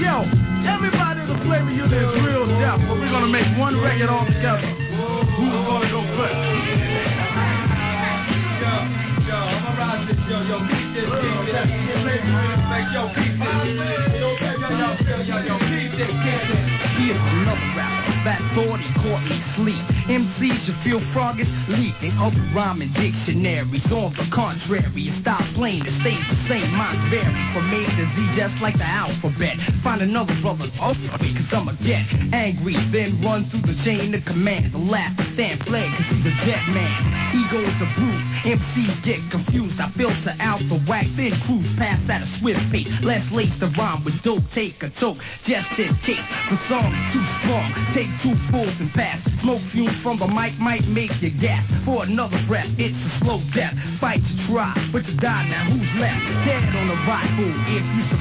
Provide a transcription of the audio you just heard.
Yo, everybody in the flavor unit is real deaf, but we're gonna make one record all together. Who's gonna go first? I'ma ride this, yo, beat this, beat this. Yo, beat this. Yo, beat this. Here's another rapper, Fat 40 caught me sleep. MCs you feel froggish, leap. They up rhyming dictionaries. On the contrary, you stop playing, it stays the same. Mine's vary from A to Z, just like the alphabet. Find another brother off me, cause I'ma get angry. Then run through the chain of command. The last to stand flag, cause he's a dead man. Ego is a bruise, MCs get confused. I filter out the wax, then cruise past at a swift pace. Let's lace the rhyme with dope, take a toke, just in case. The song's too strong, take 2 pulls and pass. Smoke fumes from the mic might make you gas. For another breath, it's a slow death. Fight to try, but you die now, who's left? Dead on the rifle, if you